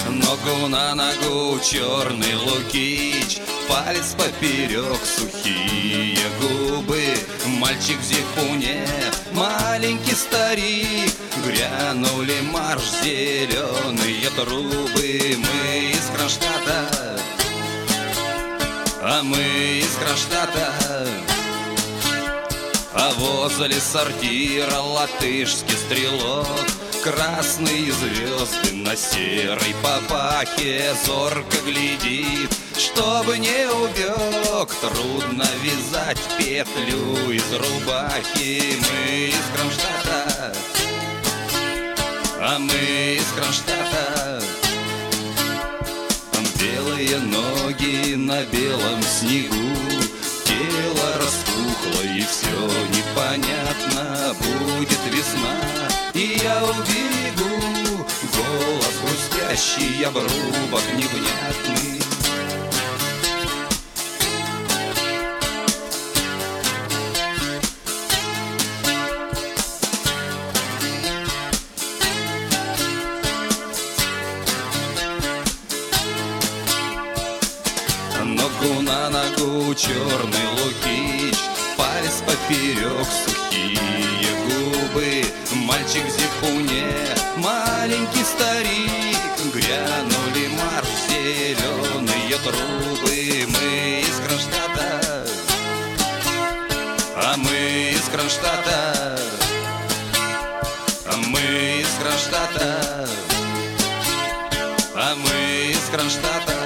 Ногу на ногу черный лукич, палец поперек, сухие губы. Мальчик в зипуне, маленький старик, грянули марш зеленые трубы. Мы из Кронштадта, а мы из Кронштадта. А возле сортира латышский стрелок, красные звезды на серой папахе, зорко глядит, чтобы не убег. Трудно вязать петлю из рубахи. Мы из Кронштадта, а мы из Кронштадта. Белые ноги на белом снегу, тело распухло и все непонятно. Будет весна, и я убегу. Голос хрустящий, обрубок невнятный. Ногу на ногу черный лукич, палец поперек, сухие губы. Мальчик в зипуне, маленький старик, грянули марш зеленые трубы. Мы из Кронштадта, а мы из Кронштадта. А мы из Кронштадта, а мы из Кронштадта.